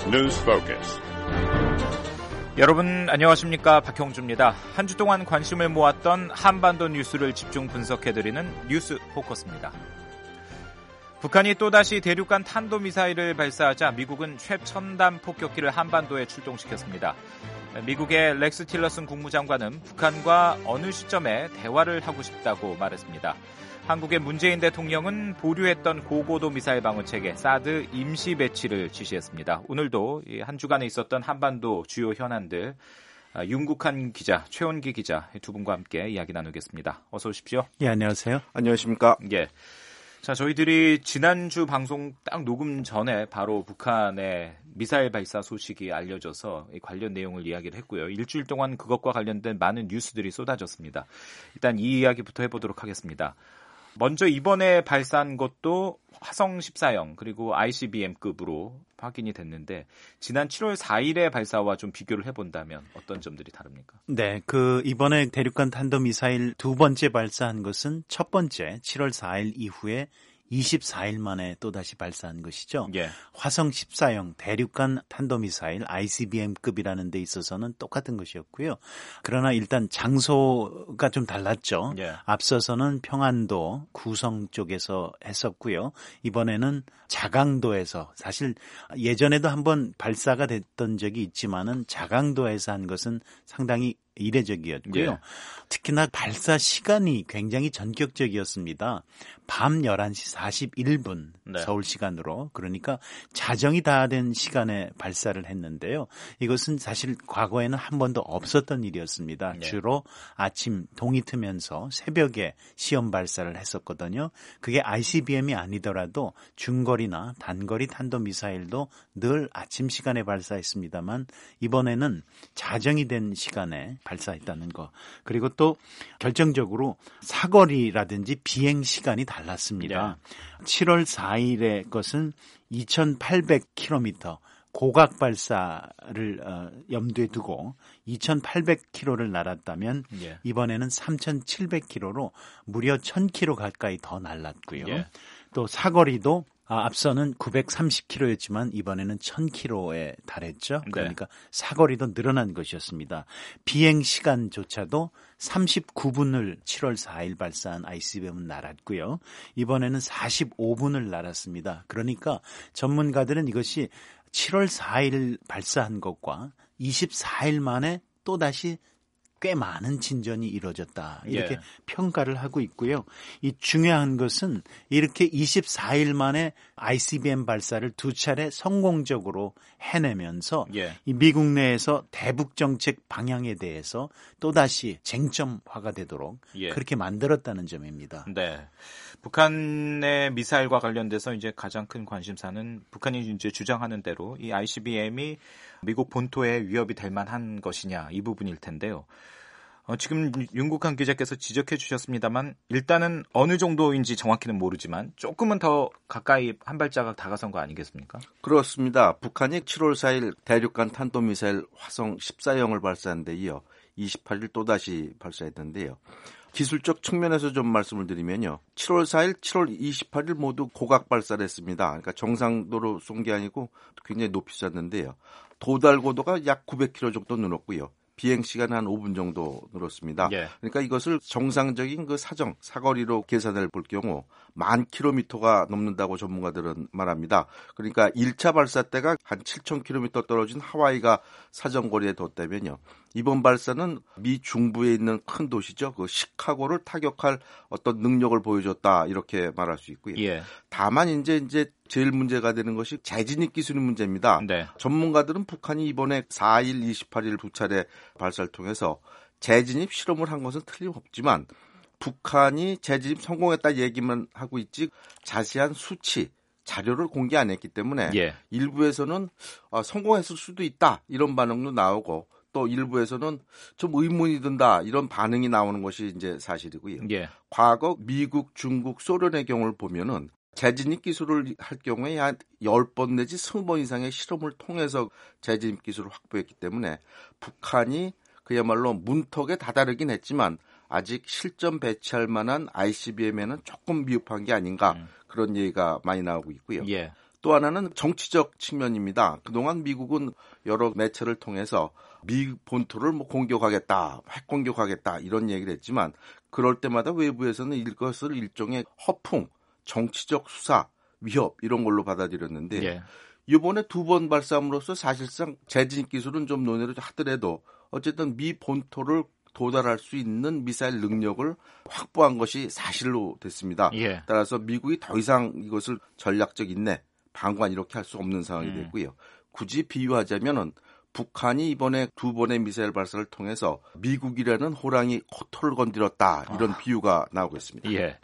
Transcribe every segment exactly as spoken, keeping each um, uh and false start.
News Focus. 여러분 안녕하십니까, 박형주입니다. 한 주 동안 관심을 모았던 한반도 뉴스를 집중 분석해드리는 뉴스 포커스입니다. 북한이 또다시 대륙간 탄도미사일을 발사하자 미국은 최첨단 폭격기를 한반도에 출동시켰습니다. 미국의 렉스 틸러슨 국무장관은 북한과 어느 시점에 대화를 하고 싶다고 말했습니다. 한국의 문재인 대통령은 보류했던 고고도 미사일 방어체계 사드 임시 배치를 지시했습니다. 오늘도 한 주간에 있었던 한반도 주요 현안들 윤국한 기자, 최원기 기자 두 분과 함께 이야기 나누겠습니다. 어서 오십시오. 예, 안녕하세요. 안녕하십니까. 예. 자, 저희들이 지난주 방송 딱 녹음 전에 바로 북한의 미사일 발사 소식이 알려져서 관련 내용을 이야기를 했고요. 일주일 동안 그것과 관련된 많은 뉴스들이 쏟아졌습니다. 일단 이 이야기부터 해보도록 하겠습니다. 먼저 이번에 발사한 것도 화성 십사형 그리고 아이씨비엠급으로 확인이 됐는데 지난 칠월 사일의 발사와 좀 비교를 해본다면 어떤 점들이 다릅니까? 네, 그 이번에 대륙간 탄도미사일 두 번째 발사한 것은 첫 번째 칠월 사일 이후에 이십사일 만에 또다시 발사한 것이죠. 예. 화성 십사형 대륙간 탄도미사일 아이씨비엠급이라는 데 있어서는 똑같은 것이었고요. 그러나 일단 장소가 좀 달랐죠. 예. 앞서서는 평안도 구성 쪽에서 했었고요. 이번에는 자강도에서, 사실 예전에도 한번 발사가 됐던 적이 있지만은 자강도에서 한 것은 상당히 이례적이었고요. 예. 특히나 발사 시간이 굉장히 전격적이었습니다. 밤 열한시 사십일분 네. 서울 시간으로, 그러니까 자정이 다 된 시간에 발사를 했는데요. 이것은 사실 과거에는 한 번도 없었던 일이었습니다. 네. 주로 아침 동이 트면서 새벽에 시험 발사를 했었거든요. 그게 아이씨비엠이 아니더라도 중거리나 단거리 탄도미사일도 늘 아침 시간에 발사했습니다만 이번에는 자정이 된 시간에 발사했다는 거. 그리고 또 결정적으로 사거리라든지 비행 시간이 달랐습니다. 네. 칠월 사일의 것은 이천팔백 킬로미터 고각 발사를 어, 염두에 두고 이천팔백 킬로미터를 날았다면 예. 이번에는 삼천칠백 킬로미터로 무려 천 킬로미터 가까이 더 날랐고요. 예. 또 사거리도 아, 앞서는 구백삼십 킬로미터였지만 이번에는 천 킬로미터에 달했죠. 그러니까 네. 사거리도 늘어난 것이었습니다. 비행 시간조차도 삼십구분을 칠월 사일 발사한 아이씨비엠은 날았고요. 이번에는 사십오분을 날았습니다. 그러니까 전문가들은 이것이 칠월 사일 발사한 것과 이십사일 만에 또다시 꽤 많은 진전이 이루어졌다, 이렇게 예. 평가를 하고 있고요. 이 중요한 것은 이렇게 이십사일 만에 아이씨비엠 발사를 두 차례 성공적으로 해내면서 예. 이 미국 내에서 대북 정책 방향에 대해서 또다시 쟁점화가 되도록 예. 그렇게 만들었다는 점입니다. 네. 북한의 미사일과 관련돼서 이제 가장 큰 관심사는 북한이 이제 주장하는 대로 이 아이씨비엠이 미국 본토에 위협이 될 만한 것이냐, 이 부분일 텐데요. 어, 지금 윤국한 기자께서 지적해 주셨습니다만 일단은 어느 정도인지 정확히는 모르지만 조금은 더 가까이 한 발자국 다가선 거 아니겠습니까? 그렇습니다. 북한이 칠월 사일 대륙간 탄도미사일 화성 십사형을 발사한 데 이어 이십팔일 또다시 발사했는데요. 기술적 측면에서 좀 말씀을 드리면요. 칠월 사일, 칠월 이십팔일 모두 고각 발사를 했습니다. 그러니까 정상도로 쏜 게 아니고 굉장히 높이 쐈는데요. 도달 고도가 약 구백 킬로미터 정도 늘었고요. 비행 시간은 한 오분 정도 늘었습니다. 예. 그러니까 이것을 정상적인 그 사정, 사거리로 계산해 볼 경우 만 킬로미터가 넘는다고 전문가들은 말합니다. 그러니까 일 차 발사 때가 한 칠천 킬로미터 떨어진 하와이가 사정거리에 뒀다면요. 이번 발사는 미 중부에 있는 큰 도시죠. 그 시카고를 타격할 어떤 능력을 보여줬다, 이렇게 말할 수 있고요. 예. 다만 이제 이제 제일 문제가 되는 것이 재진입 기술의 문제입니다. 네. 전문가들은 북한이 이번에 사일, 이십팔일 두 차례 발사를 통해서 재진입 실험을 한 것은 틀림없지만 북한이 재진입 성공했다 얘기만 하고 있지 자세한 수치, 자료를 공개 안 했기 때문에 예. 일부에서는 성공했을 수도 있다, 이런 반응도 나오고 또 일부에서는 좀 의문이 든다, 이런 반응이 나오는 것이 이제 사실이고요. 예. 과거 미국, 중국, 소련의 경우를 보면은 재진입 기술을 할 경우에 한 십 번 내지 이십 번 이상의 실험을 통해서 재진입 기술을 확보했기 때문에 북한이 그야말로 문턱에 다다르긴 했지만 아직 실전 배치할 만한 아이씨비엠에는 조금 미흡한 게 아닌가, 음. 그런 얘기가 많이 나오고 있고요. 예. 또 하나는 정치적 측면입니다. 그동안 미국은 여러 매체를 통해서 미 본토를 뭐 공격하겠다, 핵 공격하겠다 이런 얘기를 했지만 그럴 때마다 외부에서는 이것을 일종의 허풍, 정치적 수사, 위협 이런 걸로 받아들였는데 예. 이번에 두 번 발사함으로써 사실상 재진입 기술은 좀 논의를 하더라도 어쨌든 미 본토를 도달할 수 있는 미사일 능력을 확보한 것이 사실로 됐습니다. 예. 따라서 미국이 더 이상 이것을 전략적 인내, 방관 이렇게 할 수 없는 상황이 음. 됐고요. 굳이 비유하자면은 북한이 이번에 두 번의 미사일 발사를 통해서 미국이라는 호랑이 코털을 건드렸다 이런 아. 비유가 나오고 있습니다. 예.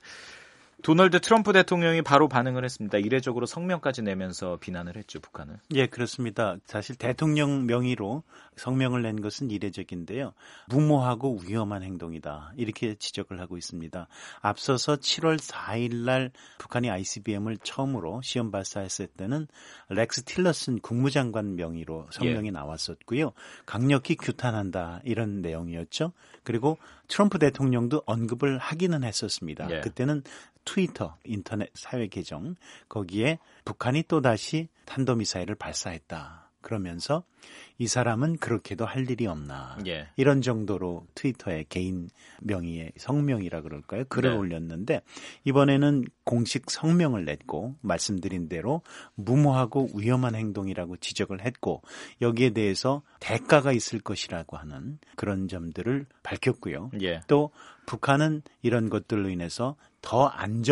도널드 트럼프 대통령이 바로 반응을 했습니다. 이례적으로 성명까지 내면서 비난을 했죠, 북한을. 예, 그렇습니다. 사실 대통령 명의로 성명을 낸 것은 이례적인데요. 무모하고 위험한 행동이다. 이렇게 지적을 하고 있습니다. 앞서서 칠월 사일 날 북한이 아이씨비엠을 처음으로 시험 발사했을 때는 렉스 틸러슨 국무장관 명의로 성명이 예. 나왔었고요. 강력히 규탄한다 이런 내용이었죠. 그리고 트럼프 대통령도 언급을 하기는 했었습니다. 예. 그때는 트위터, 인터넷 사회 계정 거기에 북한이 또다시 탄도미사일을 발사했다. 그러면서 이 사람은 그렇게도 할 일이 없나. 예. 이런 정도로 트위터에 개인 명의의 성명이라 그럴까요? 글을 네. 올렸는데 이번에는 공식 성명을 냈고 말씀드린 대로 무모하고 위험한 행동이라고 지적을 했고 여기에 대해서 대가가 있을 것이라고 하는 그런 점들을 밝혔고요. 예. 또 북한은 이런 것들로 인해서 더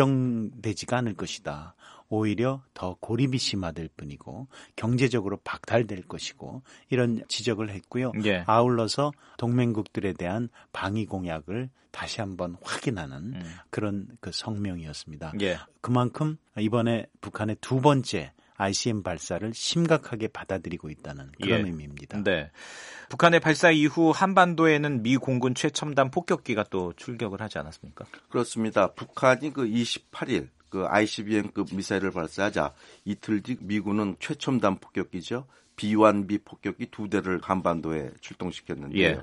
안정되지가 않을 것이다. 오히려 더 고립이 심화될 뿐이고 경제적으로 박탈될 것이고 이런 지적을 했고요. 예. 아울러서 동맹국들에 대한 방위 공약을 다시 한번 확인하는 음. 그런 그 성명이었습니다. 예. 그만큼 이번에 북한의 두 번째 아이씨비엠 발사를 심각하게 받아들이고 있다는 그런 예. 의미입니다. 네. 북한의 발사 이후 한반도에는 미 공군 최첨단 폭격기가 또 출격을 하지 않았습니까? 그렇습니다. 북한이 그 이십팔일 그 아이씨비엠급 미사일을 발사하자 이틀 뒤 미군은 최첨단 폭격기죠. 비 원 비 폭격기 두 대를 한반도에 출동시켰는데요. 예.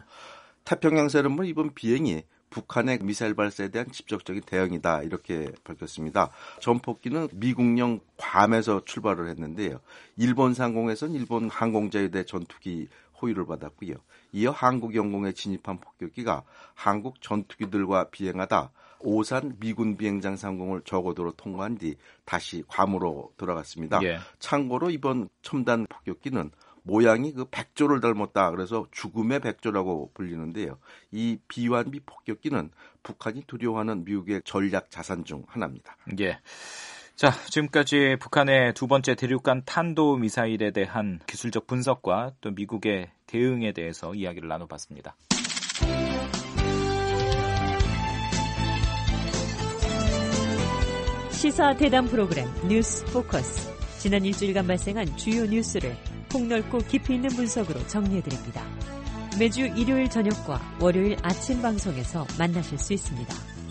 태평양세는 이번 비행이 북한의 미사일 발사에 대한 직접적인 대응이다 이렇게 밝혔습니다. 전폭기는 미국령 괌에서 출발을 했는데요. 일본 상공에서는 일본 항공자유대 전투기 호위를 받았고요. 이어 한국 영공에 진입한 폭격기가 한국 전투기들과 비행하다 오산 미군 비행장 상공을 저고도로 통과한 뒤 다시 괌으로 돌아갔습니다. 예. 참고로 이번 첨단 폭격기는 모양이 그 백조를 닮았다. 그래서 죽음의 백조라고 불리는데요. 이 비 원 비 폭격기는 북한이 두려워하는 미국의 전략 자산 중 하나입니다. 예. 자, 지금까지 북한의 두 번째 대륙간 탄도 미사일에 대한 기술적 분석과 또 미국의 대응에 대해서 이야기를 나눠봤습니다. 시사 대담 프로그램 뉴스 포커스. 지난 일주일간 발생한 주요 뉴스를 폭넓고 깊이 있는 분석으로 정리해드립니다. 매주 일요일 저녁과 월요일 아침 방송에서 만나실 수 있습니다.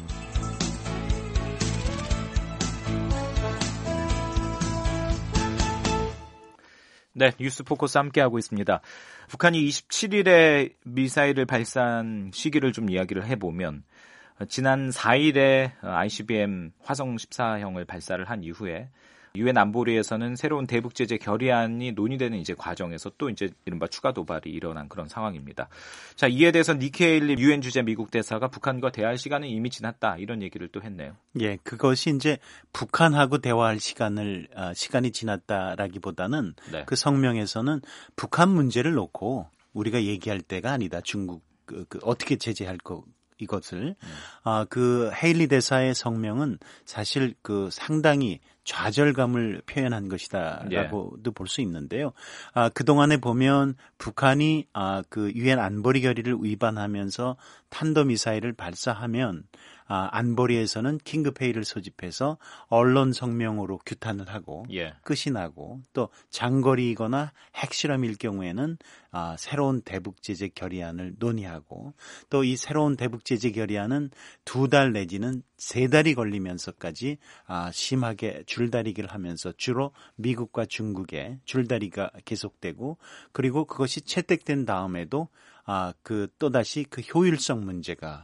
네, 뉴스 포커스 함께하고 있습니다. 북한이 이십칠일에 미사일을 발사한 시기를 좀 이야기를 해보면 지난 사일에 아이씨비엠 화성 십사형을 발사를 한 이후에 유엔 안보리에서는 새로운 대북 제재 결의안이 논의되는 이제 과정에서 또 이제 이른바 추가 도발이 일어난 그런 상황입니다. 자, 이에 대해서 니키 헤일리 유엔 주재 미국 대사가 북한과 대화할 시간은 이미 지났다 이런 얘기를 또 했네요. 예, 그것이 이제 북한하고 대화할 시간을 아, 시간이 지났다라기보다는 네. 그 성명에서는 북한 문제를 놓고 우리가 얘기할 때가 아니다. 중국 그, 그 어떻게 제재할 거. 이것을 음. 아, 그 헤일리 대사의 성명은 사실 그 상당히 좌절감을 표현한 것이다라고도 예. 볼 수 있는데요. 아, 그 동안에 보면 북한이 아, 그 유엔 안보리 결의를 위반하면서 탄도미사일을 발사하면 아, 안보리에서는 긴급회의를 소집해서 언론 성명으로 규탄을 하고 예. 끝이 나고 또 장거리이거나 핵실험일 경우에는 아, 새로운 대북제재 결의안을 논의하고 또 이 새로운 대북제재 결의안은 두 달 내지는 세 달이 걸리면서까지 아, 심하게 줄다리기를 하면서 주로 미국과 중국의 줄다리기가 계속되고 그리고 그것이 채택된 다음에도 아, 그 또다시 그 효율성 문제가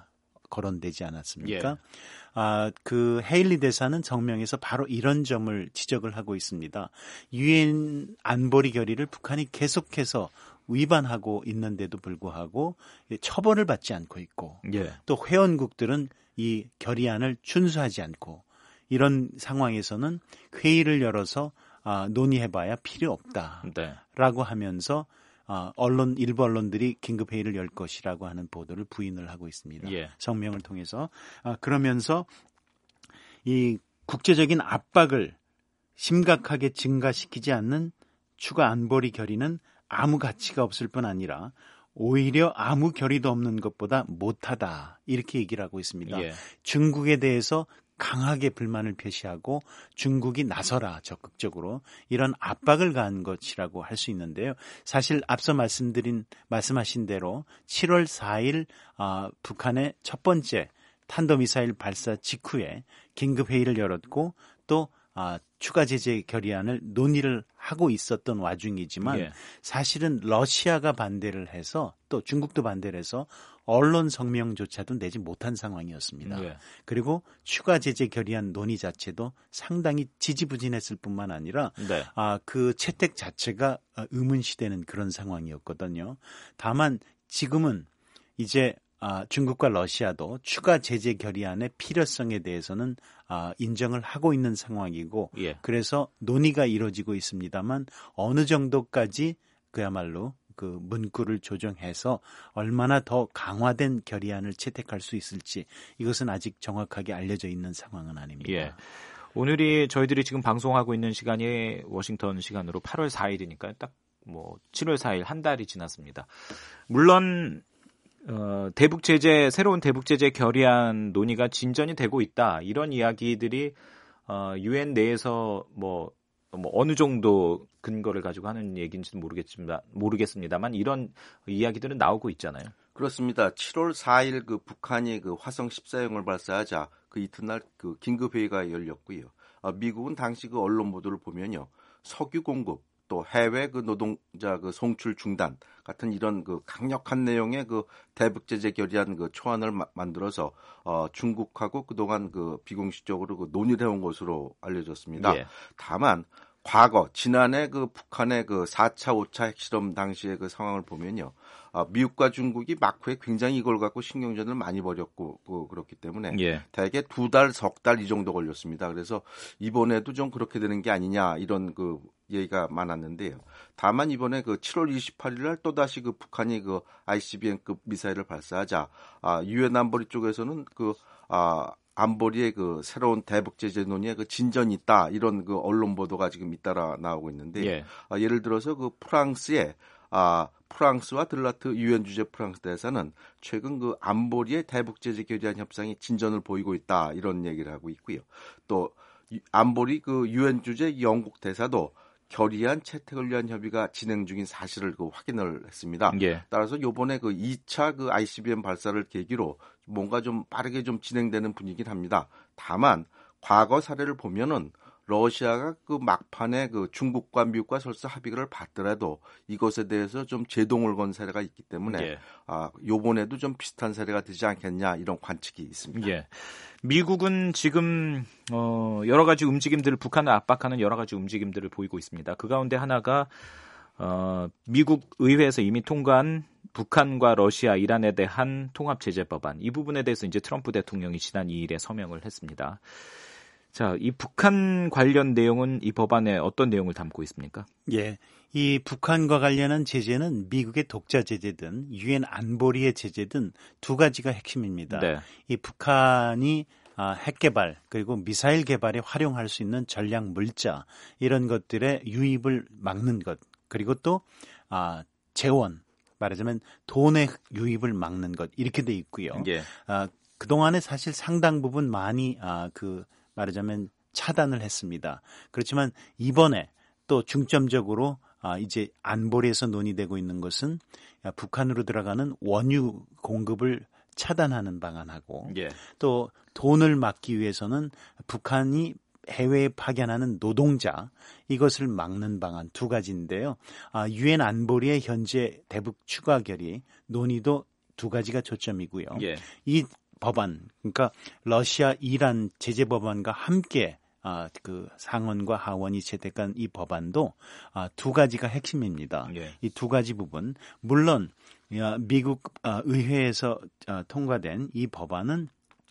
거론되지 않았습니까? 예. 아, 그 헤일리 대사는 성명에서 바로 이런 점을 지적을 하고 있습니다. 유엔 안보리 결의를 북한이 계속해서 위반하고 있는데도 불구하고 처벌을 받지 않고 있고 예. 또 회원국들은 이 결의안을 준수하지 않고 이런 상황에서는 회의를 열어서 아, 논의해봐야 필요 없다라고 네. 하면서 아, 언론 일부 언론들이 긴급 회의를 열 것이라고 하는 보도를 부인을 하고 있습니다. 예. 성명을 통해서 아, 그러면서 이 국제적인 압박을 심각하게 증가시키지 않는 추가 안보리 결의는 아무 가치가 없을 뿐 아니라 오히려 아무 결의도 없는 것보다 못하다 이렇게 얘기를 하고 있습니다. 예. 중국에 대해서 강하게 불만을 표시하고 중국이 나서라 적극적으로 이런 압박을 가한 것이라고 할 수 있는데요. 사실 앞서 말씀드린 말씀하신 대로 칠월 사일 아, 북한의 첫 번째 탄도미사일 발사 직후에 긴급 회의를 열었고 또 아, 추가 제재 결의안을 논의를 하고 있었던 와중이지만 예. 사실은 러시아가 반대를 해서 또 중국도 반대를 해서 언론 성명조차도 내지 못한 상황이었습니다. 예. 그리고 추가 제재 결의안 논의 자체도 상당히 지지부진했을 뿐만 아니라 네. 아, 그 채택 자체가 의문시되는 그런 상황이었거든요. 다만 지금은 이제 아, 중국과 러시아도 추가 제재 결의안의 필요성에 대해서는 아, 인정을 하고 있는 상황이고 예. 그래서 논의가 이루어지고 있습니다만 어느 정도까지 그야말로 그 문구를 조정해서 얼마나 더 강화된 결의안을 채택할 수 있을지 이것은 아직 정확하게 알려져 있는 상황은 아닙니다. 예. 오늘이 저희들이 지금 방송하고 있는 시간이 워싱턴 시간으로 팔월 사일이니까 딱 뭐 칠월 사일 한 달이 지났습니다. 물론 어, 대북 제재 새로운 대북 제재 결의안 논의가 진전이 되고 있다 이런 이야기들이 어, 유엔 내에서 뭐, 뭐 어느 정도 근거를 가지고 하는 얘기인지는 모르겠지만 모르겠습니다만 이런 이야기들은 나오고 있잖아요. 그렇습니다. 칠월 사일 그 북한이 그 화성 십사형을 발사하자 그 이튿날 그 긴급 회의가 열렸고요. 아, 미국은 당시 그 언론 보도를 보면요, 석유 공급 또 해외 그 노동자 그 송출 중단 같은 이런 그 강력한 내용의 그 대북 제재 결의안 그 초안을 마, 만들어서 어, 중국하고 그동안 그 비공식적으로 그 논의를 해온 것으로 알려졌습니다. 예. 다만 과거 지난해 그 북한의 그 사 차, 오 차 핵실험 당시의 그 상황을 보면요, 아, 미국과 중국이 막후에 굉장히 이걸 갖고 신경전을 많이 벌였고 그, 그렇기 때문에 예. 대개 두 달, 석 달 이 정도 걸렸습니다. 그래서 이번에도 좀 그렇게 되는 게 아니냐 이런 그 얘기가 많았는데요. 다만 이번에 그 칠월 이십팔일 날 또 다시 그 북한이 그 아이씨비엠급 미사일을 발사하자 아, 유엔 안보리 쪽에서는 그 아, 안보리의 그 새로운 대북 제재 논의에 그 진전이 있다 이런 그 언론 보도가 지금 잇따라 나오고 있는데 예. 아, 예를 들어서 그 프랑스의 아, 프랑스와 들라트 유엔 주재 프랑스 대사는 최근 그 안보리의 대북 제재 결의안 협상이 진전을 보이고 있다 이런 얘기를 하고 있고요. 또 안보리 그 유엔 주재 영국 대사도 결의안 채택을 위한 협의가 진행 중인 사실을 그 확인을 했습니다. 예. 따라서 이번에 그 이 차 그 아이씨비엠 발사를 계기로 뭔가 좀 빠르게 좀 진행되는 분위기긴 합니다. 다만 과거 사례를 보면은 러시아가 그 막판에 그 중국과 미국과 설사 합의를 받더라도 이것에 대해서 좀 제동을 건 사례가 있기 때문에 예. 아, 요번에도 좀 비슷한 사례가 되지 않겠냐 이런 관측이 있습니다. 예. 미국은 지금 어, 여러 가지 움직임들을 북한을 압박하는 여러 가지 움직임들을 보이고 있습니다. 그 가운데 하나가 어, 미국 의회에서 이미 통과한 북한과 러시아, 이란에 대한 통합제재법안 이 부분에 대해서 이제 트럼프 대통령이 지난 이일에 서명을 했습니다. 자, 이 북한 관련 내용은 이 법안에 어떤 내용을 담고 있습니까? 예, 이 북한과 관련한 제재는 미국의 독자 제재든 유엔 안보리의 제재든 두 가지가 핵심입니다. 네. 이 북한이 아, 핵 개발 그리고 미사일 개발에 활용할 수 있는 전략 물자 이런 것들의 유입을 막는 것 그리고 또 아, 재원 말하자면 돈의 유입을 막는 것 이렇게 돼 있고요. 예. 아, 그동안에 사실 상당 부분 많이 아, 그 말하자면 차단을 했습니다. 그렇지만 이번에 또 중점적으로 아, 이제 안보리에서 논의되고 있는 것은 북한으로 들어가는 원유 공급을 차단하는 방안하고 예. 또 돈을 막기 위해서는 북한이 해외에 파견하는 노동자 이것을 막는 방안 두 가지인데요. 아, 유엔 안보리의 현재 대북 추가 결의 논의도 두 가지가 초점이고요. 예. 이 법안, 그러니까 러시아, 이란 제재 법안과 함께 아, 그 상원과 하원이 채택한 이 법안도 아, 두 가지가 핵심입니다. 예. 이 두 가지 부분, 물론 미국 의회에서 통과된 이 법안은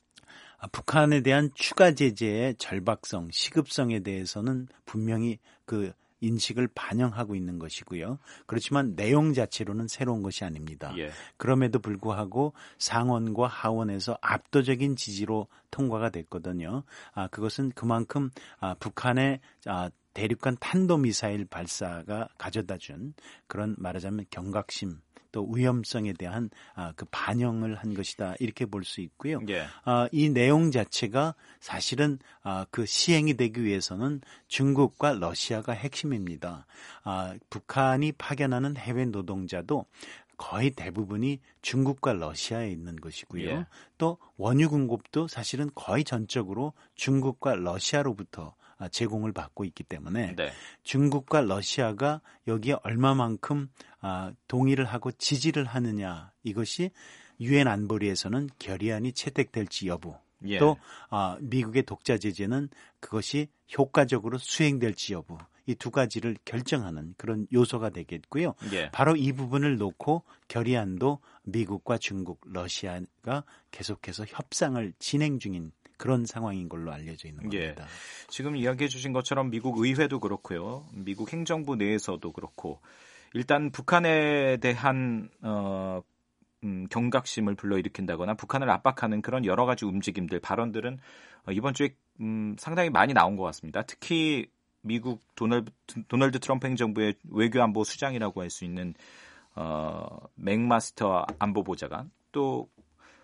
북한에 대한 추가 제재의 절박성, 시급성에 대해서는 분명히 그 인식을 반영하고 있는 것이고요. 그렇지만 내용 자체로는 새로운 것이 아닙니다. 예. 그럼에도 불구하고 상원과 하원에서 압도적인 지지로 통과가 됐거든요. 아, 그것은 그만큼 아, 북한의 아, 대륙간 탄도미사일 발사가 가져다준 그런 말하자면 경각심 또 위험성에 대한 아, 그 반영을 한 것이다 이렇게 볼 수 있고요. 예. 아, 이 내용 자체가 사실은 아, 그 시행이 되기 위해서는 중국과 러시아가 핵심입니다. 아, 북한이 파견하는 해외 노동자도 거의 대부분이 중국과 러시아에 있는 것이고요. 예. 또 원유 공급도 사실은 거의 전적으로 중국과 러시아로부터 제공을 받고 있기 때문에 네. 중국과 러시아가 여기에 얼마만큼 동의를 하고 지지를 하느냐 이것이 유엔 안보리에서는 결의안이 채택될지 여부 예. 또 미국의 독자 제재는 그것이 효과적으로 수행될지 여부 이 두 가지를 결정하는 그런 요소가 되겠고요. 예. 바로 이 부분을 놓고 결의안도 미국과 중국, 러시아가 계속해서 협상을 진행 중인 그런 상황인 걸로 알려져 있는 겁니다. 예. 지금 이야기해 주신 것처럼 미국 의회도 그렇고요. 미국 행정부 내에서도 그렇고 일단 북한에 대한 어, 음, 경각심을 불러일으킨다거나 북한을 압박하는 그런 여러 가지 움직임들, 발언들은 어, 이번 주에 음, 상당히 많이 나온 것 같습니다. 특히 미국 도널드, 도널드 트럼프 행정부의 외교안보 수장이라고 할 수 있는 어, 맥마스터 안보보좌관 또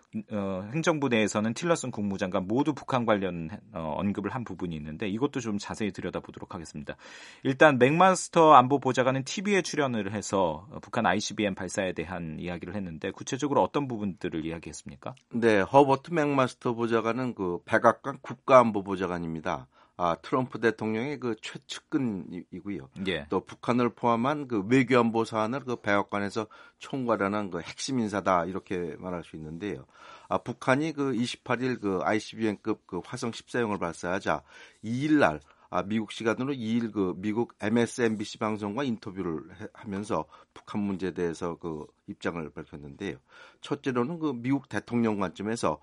어, 행정부 내에서는 틸러슨 국무장관 모두 북한 관련 어, 언급을 한 부분이 있는데 이것도 좀 자세히 들여다보도록 하겠습니다. 일단 맥마스터 안보보좌관은 티비에 출연을 해서 북한 아이씨비엠 발사에 대한 이야기를 했는데 구체적으로 어떤 부분들을 이야기했습니까? 네, 허버트 맥마스터 보좌관은 그 백악관 국가안보보좌관입니다. 아, 트럼프 대통령의 그 최측근이고요. 예. 또 북한을 포함한 그 외교안보 사안을 그 백악관에서 총괄하는 그 핵심 인사다 이렇게 말할 수 있는데요. 아, 북한이 그 이십팔 일 그 아이씨비엠급 그 화성 십사형을 발사하자 이 일 날 아, 미국 시간으로 이 일 그 미국 엠에스엔비씨 방송과 인터뷰를 해, 하면서 북한 문제에 대해서 그 입장을 밝혔는데요. 첫째로는 그 미국 대통령 관점에서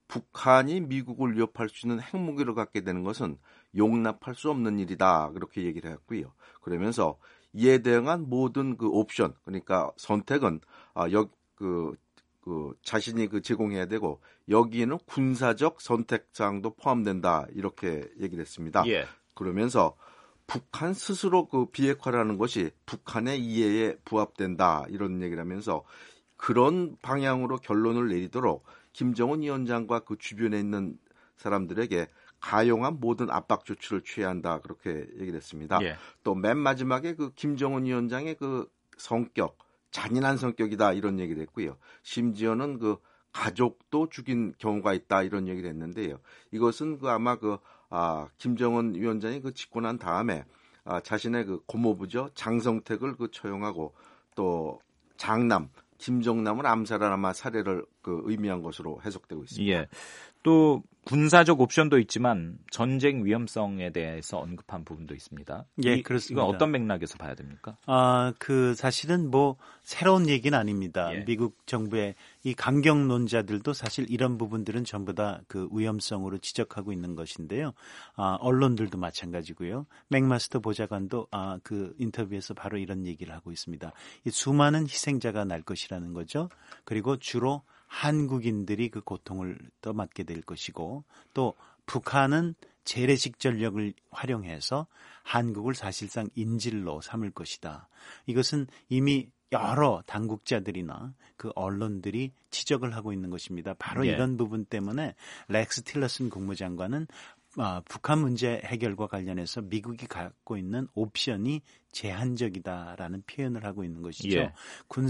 북한이 미국을 위협할 수 있는 핵무기를 갖게 되는 것은 용납할 수 없는 일이다. 그렇게 얘기를 했고요. 그러면서 이에 대응한 모든 그 옵션, 그러니까 선택은 아, 여, 그, 그 자신이 그 제공해야 되고 여기에는 군사적 선택사항도 포함된다. 이렇게 얘기를 했습니다. 예. 그러면서 북한 스스로 그 비핵화라는 것이 북한의 이해에 부합된다. 이런 얘기를 하면서 그런 방향으로 결론을 내리도록 김정은 위원장과 그 주변에 있는 사람들에게 가용한 모든 압박 조치를 취해야 한다 그렇게 얘기를 했습니다. 예. 또 맨 마지막에 그 김정은 위원장의 그 성격, 잔인한 성격이다 이런 얘기를 했고요. 심지어는 그 가족도 죽인 경우가 있다 이런 얘기를 했는데요. 이것은 그 아마 그 아, 김정은 위원장이 그 집고 난 다음에 아, 자신의 그 고모부죠 장성택을 그 처형하고 또 장남 김정남을 암살한 아마 사례를 그 의미한 것으로 해석되고 있습니다. 예. 또 군사적 옵션도 있지만 전쟁 위험성에 대해서 언급한 부분도 있습니다. 예, 이, 그렇습니다. 이건 어떤 맥락에서 봐야 됩니까? 아, 그 사실은 뭐 새로운 얘기는 아닙니다. 예. 미국 정부의 이 강경론자들도 사실 이런 부분들은 전부 다 그 위험성으로 지적하고 있는 것인데요. 아, 언론들도 마찬가지고요. 맥마스터 보좌관도 아, 그 인터뷰에서 바로 이런 얘기를 하고 있습니다. 이 수많은 희생자가 날 것이라는 거죠. 그리고 주로 한국인들이 그 고통을 더 맡게 될 것이고 또 북한은 재래식 전력을 활용해서 한국을 사실상 인질로 삼을 것이다. 이것은 이미 여러 당국자들이나 그 언론들이 지적을 하고 있는 것입니다. 바로 예. 이런 부분 때문에 렉스 틸러슨 국무장관은 아, 북한 문제 해결과 관련해서 미국이 갖고 있는 옵션이 제한적이다라는 표현을 하고 있는 것이죠. 예.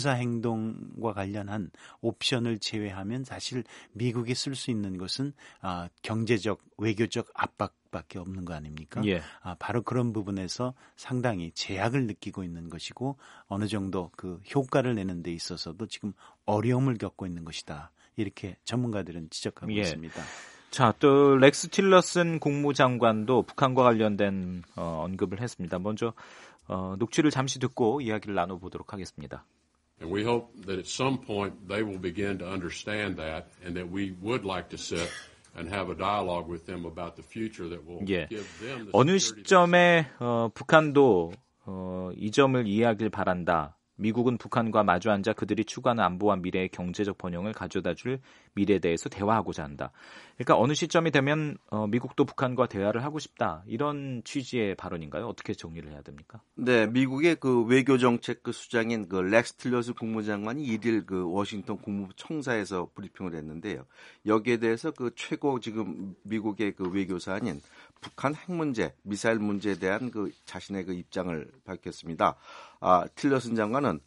군사행동과 관련한 옵션을 제외하면 사실 미국이 쓸 수 있는 것은 아, 경제적, 외교적 압박밖에 없는 거 아닙니까? 예. 아, 바로 그런 부분에서 상당히 제약을 느끼고 있는 것이고 어느 정도 그 효과를 내는 데 있어서도 지금 어려움을 겪고 있는 것이다. 이렇게 전문가들은 지적하고 예. 있습니다. 자, 또 렉스 틸러슨 국무장관도 북한과 관련된 어, 언급을 했습니다. 먼저 어, 녹취를 잠시 듣고 이야기를 나눠보도록 하겠습니다. And we hope that at some point they will begin to understand that and that we would like to sit and have a dialogue with them about the future that will 예. give them the 어느 security 시점에 어, 북한도 어, 이 점을 이해하길 바란다. 미국은 북한과 마주 앉아 그들이 추구하는 안보와 미래의 경제적 번영을 가져다줄 미래에 대해서 대화하고자 한다. 그러니까 어느 시점이 되면 어, 미국도 북한과 대화를 하고 싶다. 이런 취지의 발언인가요? 어떻게 정리를 해야 됩니까? 네, 미국의 그 외교정책 그 수장인 그 렉스 틸러슨 국무장관이 일일 그 워싱턴 국무부 청사에서 브리핑을 했는데요. 여기에 대해서 그 최고 지금 미국의 그 외교사안인 북한 핵 문제, 미사일 문제에 대한 그 자신의 그 입장을 밝혔습니다. 아, 틸러슨 장관은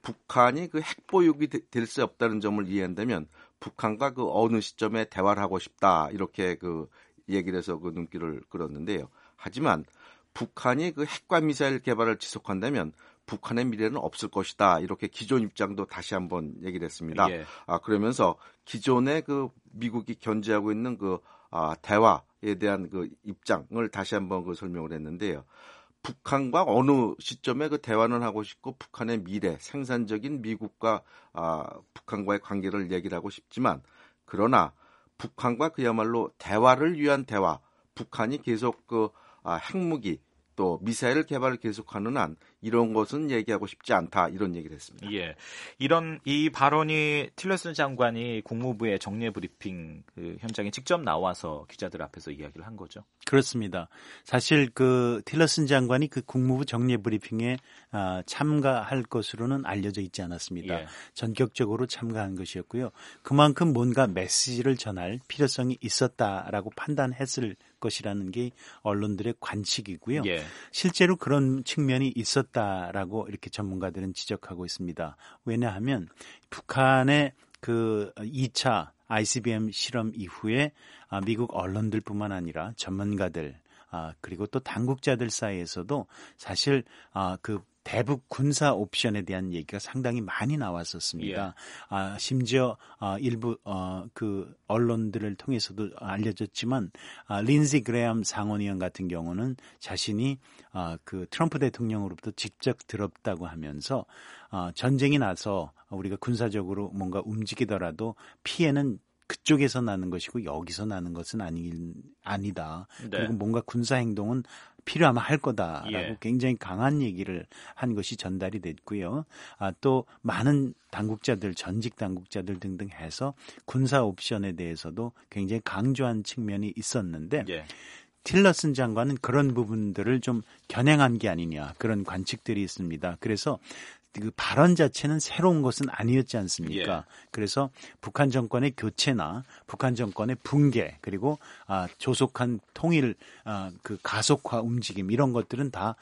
북한이 그 핵 보유국이 될 수 없다는 점을 이해한다면 북한과 그 어느 시점에 대화를 하고 싶다 이렇게 그 얘기를 해서 그 눈길을 끌었는데요. 하지만 북한이 그 핵과 미사일 개발을 지속한다면 북한의 미래는 없을 것이다 이렇게 기존 입장도 다시 한번 얘기를 했습니다. 예. 아 그러면서 기존의 그 미국이 견제하고 있는 그 아, 대화에 대한 그 입장을 다시 한번 그 설명을 했는데요. 북한과 어느 시점에 그 대화는 하고 싶고 북한의 미래, 생산적인 미국과 아, 북한과의 관계를 얘기를 하고 싶지만 그러나 북한과 그야말로 대화를 위한 대화, 북한이 계속 그 아, 핵무기 또 미사일 개발을 계속하는 한 이런 것은 얘기하고 싶지 않다 이런 얘기를 했습니다. 예, 이런 이 발언이 틸러슨 장관이 국무부의 정례 브리핑 그 현장에 직접 나와서 기자들 앞에서 이야기를 한 거죠. 그렇습니다. 사실 그 틸러슨 장관이 그 국무부 정례 브리핑에 아, 참가할 것으로는 알려져 있지 않았습니다. 예. 전격적으로 참가한 것이었고요. 그만큼 뭔가 메시지를 전할 필요성이 있었다라고 판단했을 것이라는 게 언론들의 관측이고요. 예. 실제로 그런 측면이 있었다라고 이렇게 전문가들은 지적하고 있습니다. 왜냐하면 북한의 그 이 차 아이씨비엠 실험 이후에 미국 언론들뿐만 아니라 전문가들 그리고 또 당국자들 사이에서도 사실 그 대북 군사 옵션에 대한 얘기가 상당히 많이 나왔었습니다. 예. 아, 심지어 아, 일부 어, 그 언론들을 통해서도 알려졌지만 아, 린지 그레엄 상원의원 같은 경우는 자신이 아, 그 트럼프 대통령으로부터 직접 들었다고 하면서 아, 전쟁이 나서 우리가 군사적으로 뭔가 움직이더라도 피해는 그쪽에서 나는 것이고 여기서 나는 것은 아니, 아니다. 네. 그리고 뭔가 군사 행동은 필요하면 할 거다라고 예. 굉장히 강한 얘기를 한 것이 전달이 됐고요. 아, 또 많은 당국자들, 전직 당국자들 등등 해서 군사 옵션에 대해서도 굉장히 강조한 측면이 있었는데 예. 틸러슨 장관은 그런 부분들을 좀 겨냥한 게 아니냐 그런 관측들이 있습니다. 그래서 그 발언 자체는 새로운 것은 아니었지 않습니까? 예. 그래서 북한 정권의 교체나 북한 정권의 붕괴 그리고 아, 조속한 통일 아, 그 가속화 움직임 이런 것들은 다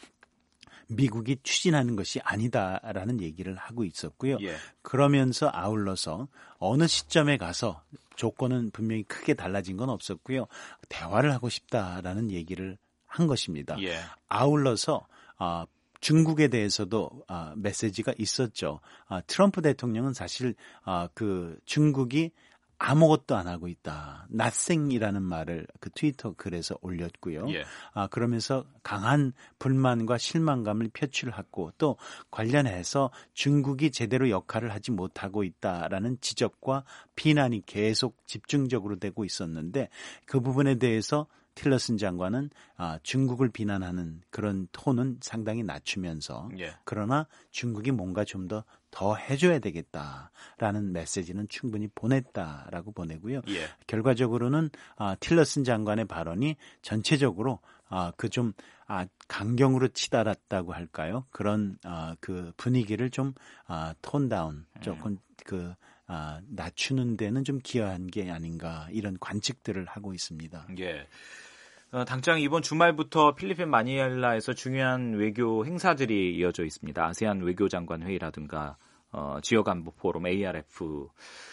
미국이 추진하는 것이 아니다라는 얘기를 하고 있었고요. 예. 그러면서 아울러서 어느 시점에 가서 조건은 분명히 크게 달라진 건 없었고요. 대화를 하고 싶다라는 얘기를 한 것입니다. 예. 아울러서 아, 중국에 대해서도 아, 메시지가 있었죠. 아, 트럼프 대통령은 사실 아, 그 중국이 아무것도 안 하고 있다. nothing이라는 말을 그 트위터 글에서 올렸고요. 예. 아, 그러면서 강한 불만과 실망감을 표출하고 또 관련해서 중국이 제대로 역할을 하지 못하고 있다라는 지적과 비난이 계속 집중적으로 되고 있었는데 그 부분에 대해서 틸러슨 장관은 아, 중국을 비난하는 그런 톤은 상당히 낮추면서 예. 그러나 중국이 뭔가 좀 더 더 해줘야 되겠다라는 메시지는 충분히 보냈다라고 보내고요. 예. 결과적으로는 아, 틸러슨 장관의 발언이 전체적으로 아, 그 좀 아, 강경으로 치달았다고 할까요? 그런 아, 그 분위기를 좀 아, 톤 다운 조금 그 아, 낮추는 데는 좀 기여한 게 아닌가 이런 관측들을 하고 있습니다. 예. 어, 당장 이번 주말부터 필리핀 마닐라에서 중요한 외교 행사들이 이어져 있습니다. 아세안 외교장관 회의라든가 어, 지역안보 포럼 에이알에프,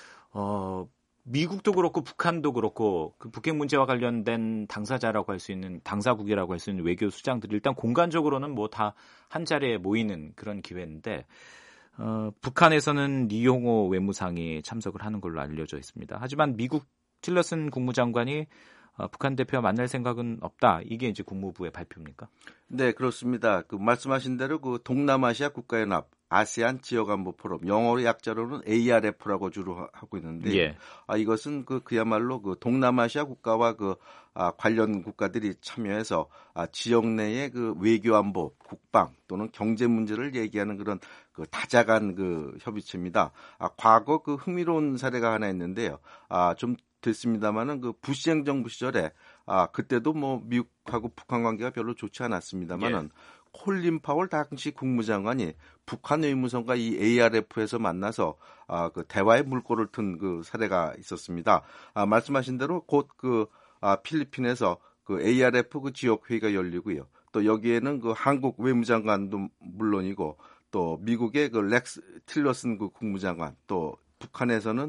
어, 미국도 그렇고 북한도 그렇고 그 북핵 문제와 관련된 당사자라고 할 수 있는 당사국이라고 할 수 있는 외교 수장들이 일단 공간적으로는 뭐 다 한 자리에 모이는 그런 기회인데 어, 북한에서는 리용호 외무상이 참석을 하는 걸로 알려져 있습니다. 하지만 미국 틸러슨 국무장관이 어, 북한 대표와 만날 생각은 없다. 이게 이제 국무부의 발표입니까? 네, 그렇습니다. 그 말씀하신 대로 그 동남아시아 국가연합 아세안 지역안보 포럼, 영어로 약자로는 에이알에프라고 주로 하고 있는데, 예. 아, 이것은 그 그야말로 그 동남아시아 국가와 그 아, 관련 국가들이 참여해서 아, 지역 내의 그 외교안보, 국방 또는 경제 문제를 얘기하는 그런 그 다자간 그 협의체입니다. 아, 과거 그 흥미로운 사례가 하나 있는데요. 아, 좀 됐습니다만은 그 부시 행정부 시절에 아, 그때도 뭐 미국하고 북한 관계가 별로 좋지 않았습니다만은. 예. 콜린 파월 당시 국무장관이 북한 의무성과 이 에이알에프에서 만나서 아, 그 대화의 물꼬를 튼 그 사례가 있었습니다. 아, 말씀하신 대로 곧 그 아, 필리핀에서 그 에이알에프 그 지역 회의가 열리고요. 또 여기에는 그 한국 외무장관도 물론이고 또 미국의 그 렉스 틸러슨 그 국무장관 또 북한에서는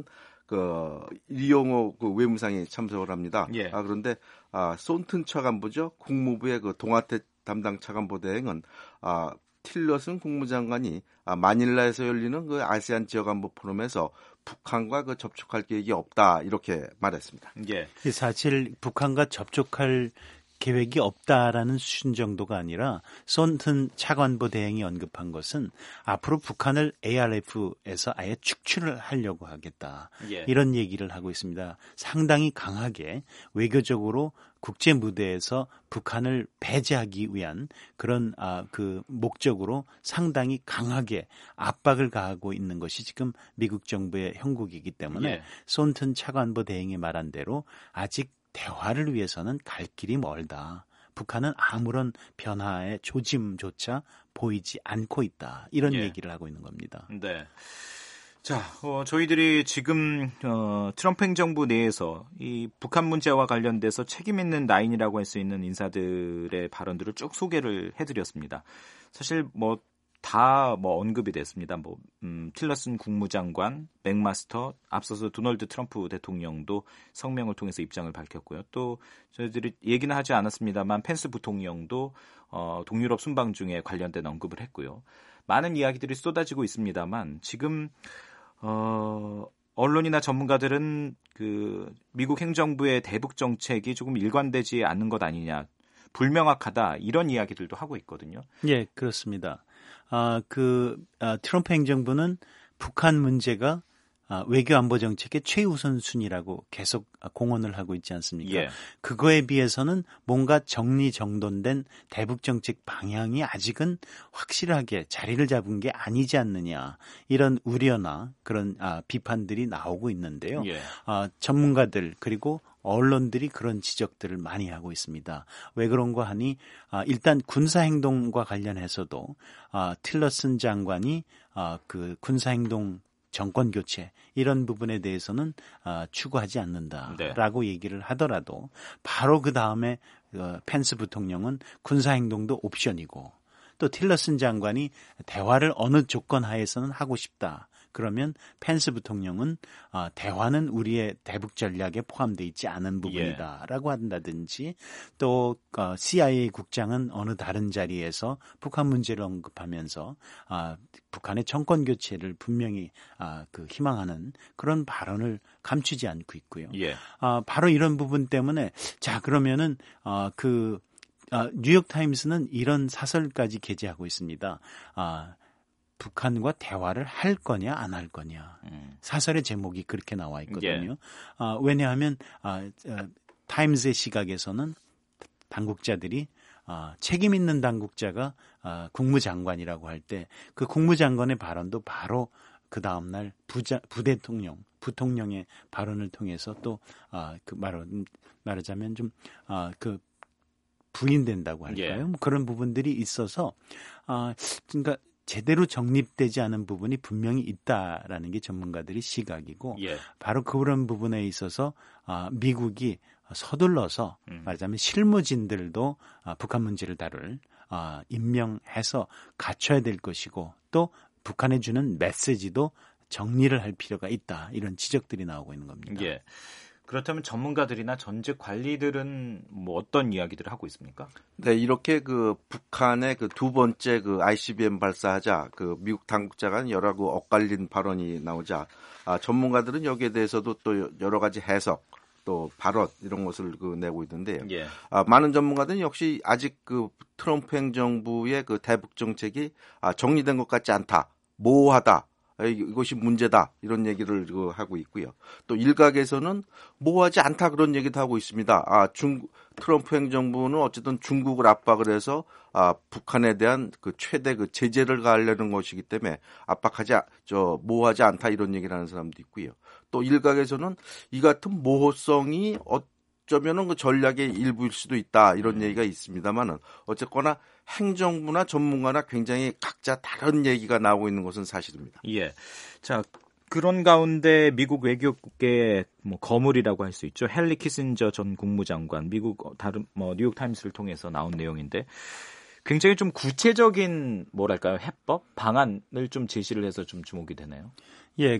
그 리용호 그 외무상이 참석을 합니다. 예. 아, 그런데 아, 손튼 차관보죠. 국무부의 그 동아태 담당 차관보 대행은 아, 틸러슨 국무장관이 아, 마닐라에서 열리는 그 아세안 지역안보 포럼에서 북한과 그 접촉할 계획이 없다 이렇게 말했습니다. 예. 사실 북한과 접촉할 계획이 없다라는 수준 정도가 아니라 손튼 차관보 대행이 언급한 것은 앞으로 북한을 에이알에프에서 아예 축출을 하려고 하겠다. 예. 이런 얘기를 하고 있습니다. 상당히 강하게 외교적으로 국제 무대에서 북한을 배제하기 위한 그런 아, 그 목적으로 상당히 강하게 압박을 가하고 있는 것이 지금 미국 정부의 형국이기 때문에 예. 손튼 차관보 대행이 말한 대로 아직 대화를 위해서는 갈 길이 멀다. 북한은 아무런 변화의 조짐조차 보이지 않고 있다. 이런 예. 얘기를 하고 있는 겁니다. 네. 자, 어, 저희들이 지금 어, 트럼프 행정부 내에서 이 북한 문제와 관련돼서 책임 있는 라인이라고 할 수 있는 인사들의 발언들을 쭉 소개를 해드렸습니다. 사실 뭐 다 뭐 언급이 됐습니다. 뭐 음, 틸러슨 국무장관, 맥마스터, 앞서서 도널드 트럼프 대통령도 성명을 통해서 입장을 밝혔고요. 또 저희들이 얘기는 하지 않았습니다만 펜스 부통령도 어, 동유럽 순방 중에 관련된 언급을 했고요. 많은 이야기들이 쏟아지고 있습니다만 지금 어, 언론이나 전문가들은 그 미국 행정부의 대북 정책이 조금 일관되지 않는 것 아니냐, 불명확하다 이런 이야기들도 하고 있거든요. 예, 그렇습니다. 아, 그 아, 트럼프 행정부는 북한 문제가 아, 외교안보 정책의 최우선 순위라고 계속 공언을 하고 있지 않습니까? 예. 그거에 비해서는 뭔가 정리정돈된 대북 정책 방향이 아직은 확실하게 자리를 잡은 게 아니지 않느냐, 이런 우려나 그런 아, 비판들이 나오고 있는데요. 예. 아, 전문가들 그리고 언론들이 그런 지적들을 많이 하고 있습니다. 왜 그런가 하니 아, 일단 군사행동과 관련해서도 아, 틸러슨 장관이 아, 그 군사행동 정권 교체 이런 부분에 대해서는 어, 추구하지 않는다라고 네. 얘기를 하더라도 바로 그 다음에 어, 펜스 부통령은 군사행동도 옵션이고 또 틸러슨 장관이 대화를 어느 조건 하에서는 하고 싶다. 그러면 펜스 부통령은 어, 대화는 우리의 대북 전략에 포함되어 있지 않은 부분이다라고 예. 한다든지 또 어, 씨아이에이 국장은 어느 다른 자리에서 북한 문제를 언급하면서 어, 북한의 정권 교체를 분명히 어, 그 희망하는 그런 발언을 감추지 않고 있고요. 예. 어, 바로 이런 부분 때문에 자 그러면은 어, 그 어, 뉴욕 타임스는 이런 사설까지 게재하고 있습니다. 어, 북한과 대화를 할 거냐 안 할 거냐. 음. 사설의 제목이 그렇게 나와 있거든요. 예. 아, 왜냐하면 아, 아, 타임스의 시각에서는 당국자들이 아, 책임 있는 당국자가 아, 국무장관이라고 할 때 그 국무장관의 발언도 바로 그 다음 날 부자, 부대통령, 부통령의 발언을 통해서 또 아, 그 말, 말하자면 좀 아, 그 부인된다고 할까요? 예. 그런 부분들이 있어서 아, 그러니까 제대로 정립되지 않은 부분이 분명히 있다라는 게 전문가들의 시각이고 예. 바로 그런 부분에 있어서 아, 미국이 서둘러서 음. 말하자면 실무진들도 아, 북한 문제를 다룰 아, 임명해서 갖춰야 될 것이고 또 북한에 주는 메시지도 정리를 할 필요가 있다. 이런 지적들이 나오고 있는 겁니다. 예. 그렇다면 전문가들이나 전직 관리들은 뭐 어떤 이야기들을 하고 있습니까? 네, 이렇게 그 북한의 그 두 번째 그 아이씨비엠 발사하자 그 미국 당국자가 여러 그 엇갈린 발언이 나오자 아, 전문가들은 여기에 대해서도 또 여러 가지 해석 또 발언 이런 것을 그 내고 있는데요. 예. 아, 많은 전문가들은 역시 아직 그 트럼프 행정부의 그 대북 정책이 아, 정리된 것 같지 않다, 모호하다. 이것이 문제다 이런 얘기를 하고 있고요. 또 일각에서는 모호하지 않다 그런 얘기도 하고 있습니다. 아, 중 트럼프 행정부는 어쨌든 중국을 압박을 해서 아, 북한에 대한 그 최대 그 제재를 가하려는 것이기 때문에 압박하지 저 모호하지 않다 이런 얘기를 하는 사람도 있고요. 또 일각에서는 이 같은 모호성이 어쩌면은 그 전략의 일부일 수도 있다 이런 얘기가 있습니다만은 어쨌거나 행정부나 전문가나 굉장히 각자 다른 얘기가 나오고 있는 것은 사실입니다. 예. 자, 그런 가운데 미국 외교국의 뭐 거물이라고 할 수 있죠. 헨리 키신저 전 국무장관, 미국 다른 뭐 뉴욕 타임스를 통해서 나온 내용인데 굉장히 좀 구체적인 뭐랄까요 해법 방안을 좀 제시를 해서 좀 주목이 되네요. 예,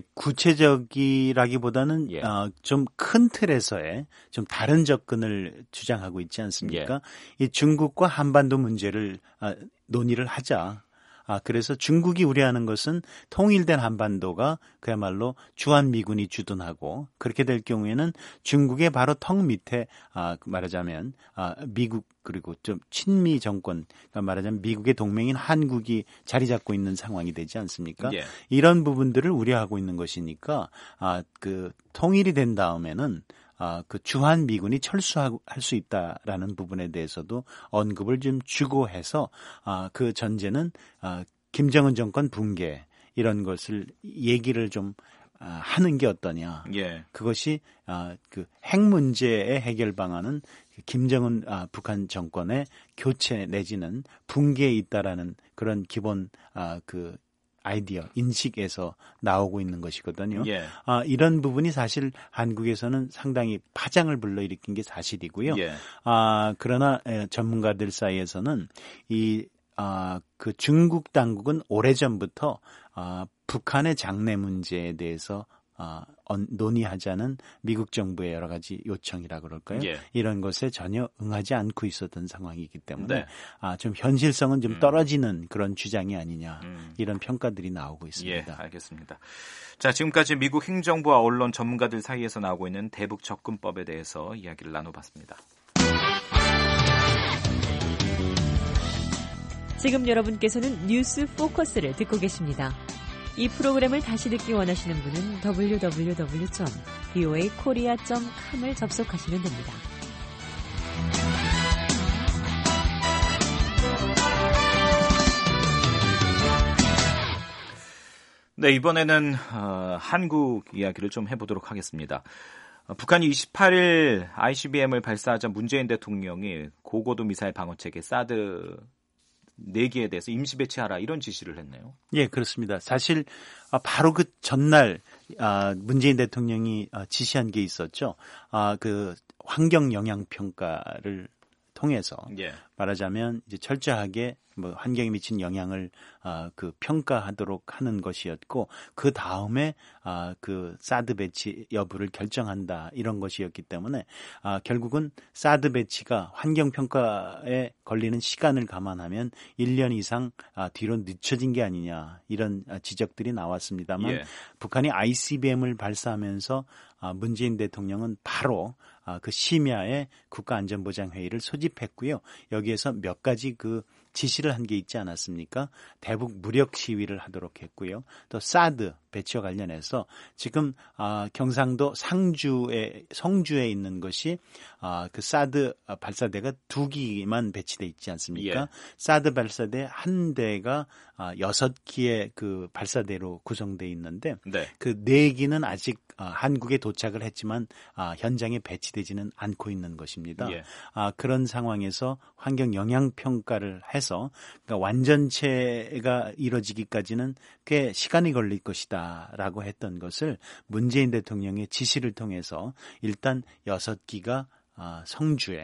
구체적이라기보다는 예. 어, 좀 큰 틀에서의 좀 다른 접근을 주장하고 있지 않습니까? 예. 이 중국과 한반도 문제를 아, 논의를 하자. 아, 그래서 중국이 우려하는 것은 통일된 한반도가 그야말로 주한미군이 주둔하고 그렇게 될 경우에는 중국의 바로 턱 밑에 아, 말하자면 아, 미국 그리고 좀 친미 정권, 그러니까 말하자면 미국의 동맹인 한국이 자리 잡고 있는 상황이 되지 않습니까? 예. 이런 부분들을 우려하고 있는 것이니까 아, 그 통일이 된 다음에는 아, 그 주한 미군이 철수할 수 있다라는 부분에 대해서도 언급을 좀 주고 해서 아, 그 전제는 아, 김정은 정권 붕괴 이런 것을 얘기를 좀 아, 하는 게 어떠냐. 예. 그것이 아, 그 핵 문제의 해결 방안은 김정은 아, 북한 정권의 교체 내지는 붕괴에 있다라는 그런 기본 아, 그 아이디어, 인식에서 나오고 있는 것이거든요. 예. 아, 이런 부분이 사실 한국에서는 상당히 파장을 불러일으킨 게 사실이고요. 예. 아, 그러나 에, 전문가들 사이에서는 이 아, 그 중국 당국은 오래전부터 아, 북한의 장래 문제에 대해서 아, 논의하자는 미국 정부의 여러 가지 요청이라 그럴까요? 예. 이런 것에 전혀 응하지 않고 있었던 상황이기 때문에 네. 아, 좀 현실성은 좀 음. 떨어지는 그런 주장이 아니냐 음. 이런 평가들이 나오고 있습니다. 예, 알겠습니다. 자, 지금까지 미국 행정부와 언론 전문가들 사이에서 나오고 있는 대북 접근법에 대해서 이야기를 나눠봤습니다. 지금 여러분께서는 뉴스 포커스를 듣고 계십니다. 이 프로그램을 다시 듣기 원하시는 분은 더블유 더블유 더블유 점 브이오에이 코리아 점 컴을 접속하시면 됩니다. 네, 이번에는 어, 한국 이야기를 좀 해보도록 하겠습니다. 어, 북한이 이십팔 일 아이씨비엠을 발사하자 문재인 대통령이 고고도 미사일 방어체계 사드 네 개에 대해서 임시 배치하라 이런 지시를 했네요. 예, 그렇습니다. 사실 바로 그 전날 문재인 대통령이 지시한 게 있었죠. 그 환경 영향 평가를 통해서 예. 말하자면 이제 철저하게 뭐 환경에 미친 영향을 아, 그 평가하도록 하는 것이었고 그 다음에 아, 그 사드 배치 여부를 결정한다 이런 것이었기 때문에 아, 결국은 사드 배치가 환경 평가에 걸리는 시간을 감안하면 일 년 이상 아, 뒤로 늦춰진 게 아니냐 이런 지적들이 나왔습니다만 예. 북한이 아이씨비엠을 발사하면서 아, 문재인 대통령은 바로 아, 그 심야에 국가안전보장회의를 소집했고요. 여기에서 몇 가지 그 지시를 한 게 있지 않았습니까? 대북 무력 시위를 하도록 했고요. 또 사드 배치와 관련해서 지금 아, 경상도 상주에 성주에 있는 것이 아, 그 사드 발사대가 두 기만 배치돼 있지 않습니까? 예. 사드 발사대 한 대가 아, 여섯 기의 그 발사대로 구성돼 있는데 네. 그 네 기는 아직 아, 한국에 도착을 했지만 아, 현장에 배치되지는 않고 있는 것입니다. 예. 아, 그런 상황에서 환경 영향 평가를 해서 그러니까 완전체가 이루어지기까지는 꽤 시간이 걸릴 것이다라고 했던 것을 문재인 대통령의 지시를 통해서 일단 여섯 기가 아, 성주에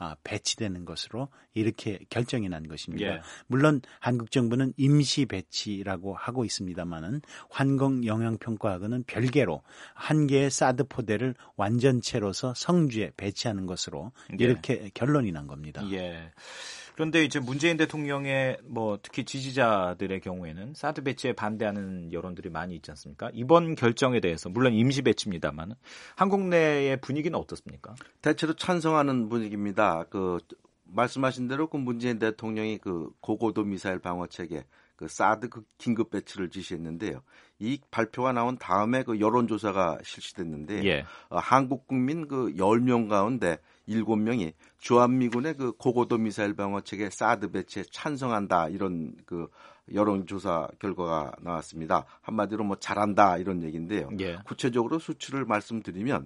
배치되는 것으로 이렇게 결정이 난 것입니다. 예. 물론 한국 정부는 임시 배치라고 하고 있습니다만은 환경 영향 평가하고는 별개로 한 개의 사드 포대를 완전체로서 성주에 배치하는 것으로 예. 이렇게 결론이 난 겁니다. 예. 그런데 이제 문재인 대통령의 뭐 특히 지지자들의 경우에는 사드 배치에 반대하는 여론들이 많이 있지 않습니까? 이번 결정에 대해서 물론 임시 배치입니다만 한국 내의 분위기는 어떻습니까? 대체로 찬성하는 분위기입니다. 그 말씀하신 대로 그 문재인 대통령이 그 고고도 미사일 방어 체계 그 사드 그 긴급 배치를 지시했는데요. 이 발표가 나온 다음에 그 여론조사가 실시됐는데 예. 어, 한국 국민 그 열 명 가운데 일곱 명이 주한미군의 그 고고도 미사일 방어 체계 사드 배치에 찬성한다 이런 그 여론조사 결과가 나왔습니다. 한마디로 뭐 잘한다 이런 얘기인데요. 예. 구체적으로 수치를 말씀드리면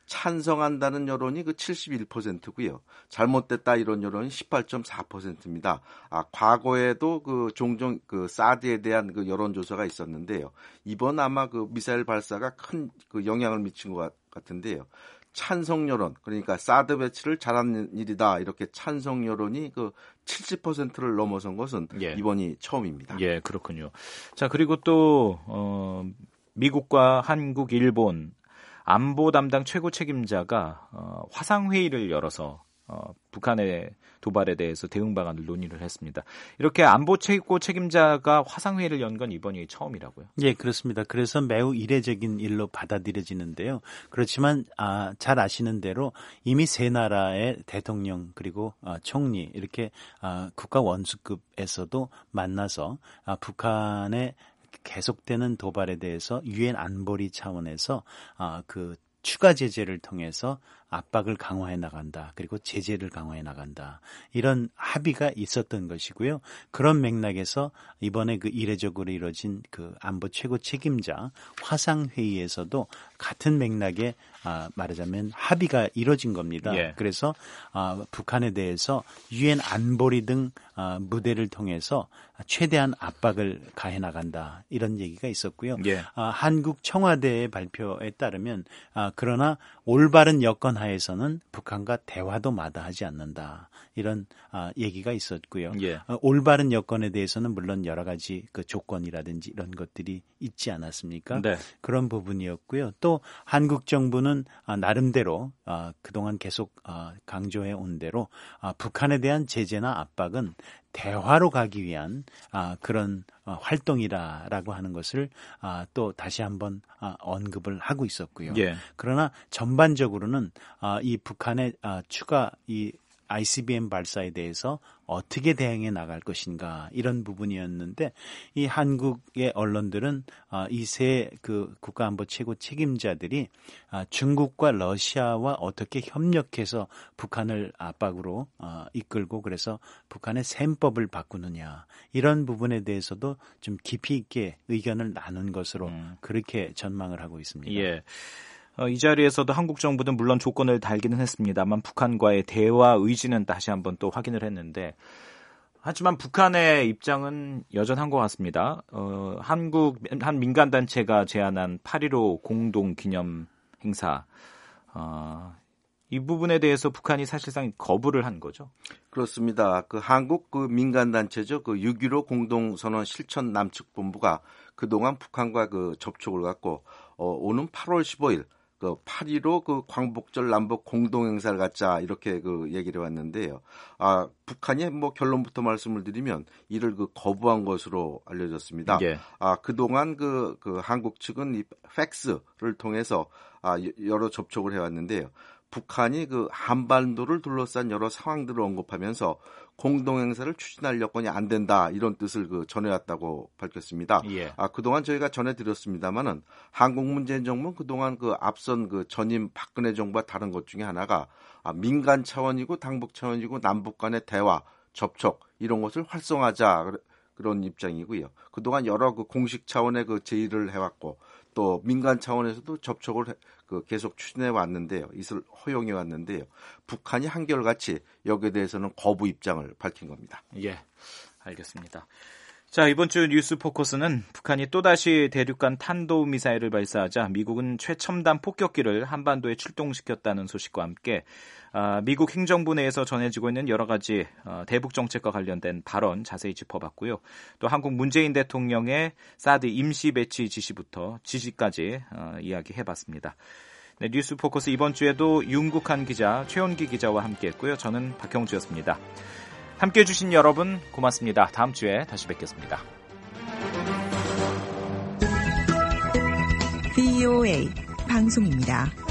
찬성한다는 여론이 그 칠십일 퍼센트고요. 잘못됐다 이런 여론이 십팔 점 사 퍼센트입니다. 아, 과거에도 그 종종 그 사드에 대한 그 여론조사가 있었는데요. 이번 아마 그 미사일 발사가 큰 그 영향을 미친 것 같은데요. 찬성 여론, 그러니까 사드 배치를 잘한 일이다 이렇게 찬성 여론이 그 칠십 퍼센트를 넘어선 것은 예. 이번이 처음입니다. 예, 그렇군요. 자, 그리고 또 어, 미국과 한국, 일본 안보 담당 최고 책임자가 어, 화상회의를 열어서 어, 북한의 도발에 대해서 대응 방안을 논의를 했습니다. 이렇게 안보 최고 책임자가 화상회의를 연 건 이번이 처음이라고요? 예, 그렇습니다. 그래서 매우 이례적인 일로 받아들여지는데요. 그렇지만 아, 잘 아시는 대로 이미 세 나라의 대통령 그리고 아, 총리 이렇게 아, 국가 원수급에서도 만나서 아, 북한의 계속되는 도발에 대해서 유엔 안보리 차원에서 아, 그 추가 제재를 통해서 압박을 강화해 나간다. 그리고 제재를 강화해 나간다. 이런 합의가 있었던 것이고요. 그런 맥락에서 이번에 그 이례적으로 이뤄진 그 안보 최고 책임자 화상회의에서도 같은 맥락에 아, 말하자면 합의가 이뤄진 겁니다. 예. 그래서 아, 북한에 대해서 유엔 안보리 등 아, 무대를 통해서 최대한 압박을 가해 나간다. 이런 얘기가 있었고요. 예. 아, 한국 청와대의 발표에 따르면 아, 그러나 올바른 여건 하에서는 북한과 대화도 마다하지 않는다. 이런 아, 얘기가 있었고요. 예. 아, 올바른 여건에 대해서는 물론 여러 가지 그 조건이라든지 이런 것들이 있지 않았습니까? 네. 그런 부분이었고요. 또 한국 정부는 아, 나름대로 아, 그동안 계속 아, 강조해 온 대로 아, 북한에 대한 제재나 압박은 대화로 가기 위한 아, 그런 아, 활동이라라고 하는 것을 아, 또 다시 한번 아, 언급을 하고 있었고요. 예. 그러나 전반적으로는 아, 이 북한의 아, 추가 이 아이씨비엠 발사에 대해서 어떻게 대응해 나갈 것인가 이런 부분이었는데 이 한국의 언론들은 이 세 그 국가안보 최고 책임자들이 중국과 러시아와 어떻게 협력해서 북한을 압박으로 이끌고 그래서 북한의 셈법을 바꾸느냐 이런 부분에 대해서도 좀 깊이 있게 의견을 나눈 것으로 음. 그렇게 전망을 하고 있습니다. 예. 어, 이 자리에서도 한국 정부는 물론 조건을 달기는 했습니다만 북한과의 대화 의지는 다시 한번 또 확인을 했는데 하지만 북한의 입장은 여전한 것 같습니다. 어, 한국 한 민간단체가 제안한 팔일오 공동기념 행사 어, 이 부분에 대해서 북한이 사실상 거부를 한 거죠. 그렇습니다. 그 한국 그 민간단체죠. 그 육점일오 공동선언 실천 남측본부가 그동안 북한과 그 접촉을 갖고 어, 오는 팔월 십오일 그 팔일오 그 광복절 남북 공동행사를 갖자 이렇게 그 얘기를 해왔는데요. 아 북한이 뭐 결론부터 말씀을 드리면 이를 그 거부한 것으로 알려졌습니다. 예. 아 그동안 그, 그 한국 측은 이 팩스를 통해서 아 여러 접촉을 해왔는데요. 북한이 그 한반도를 둘러싼 여러 상황들을 언급하면서 공동행사를 추진할 여건이 안 된다 이런 뜻을 그 전해왔다고 밝혔습니다. 예. 아 그동안 저희가 전해드렸습니다만은 한국 문재인 정부는 그동안 그 앞선 그 전임 박근혜 정부와 다른 것 중에 하나가 아, 민간 차원이고 당북 차원이고 남북 간의 대화 접촉 이런 것을 활성화하자 그런 입장이고요. 그동안 여러 그 공식 차원의 그 제의를 해왔고 또 민간 차원에서도 접촉을 해, 그 계속 추진해 왔는데요. 이것을 허용해 왔는데요. 북한이 한결같이 여기에 대해서는 거부 입장을 밝힌 겁니다. 예, 알겠습니다. 자, 이번 주 뉴스 포커스는 북한이 또다시 대륙간 탄도미사일을 발사하자 미국은 최첨단 폭격기를 한반도에 출동시켰다는 소식과 함께 미국 행정부 내에서 전해지고 있는 여러 가지 대북 정책과 관련된 발언 자세히 짚어봤고요. 또 한국 문재인 대통령의 사드 임시 배치 지시부터 지시까지 이야기해봤습니다. 네, 뉴스 포커스 이번 주에도 윤국한 기자, 최원기 기자와 함께했고요. 저는 박형주였습니다. 함께해 주신 여러분 고맙습니다. 다음 주에 다시 뵙겠습니다. 브이오에이 방송입니다.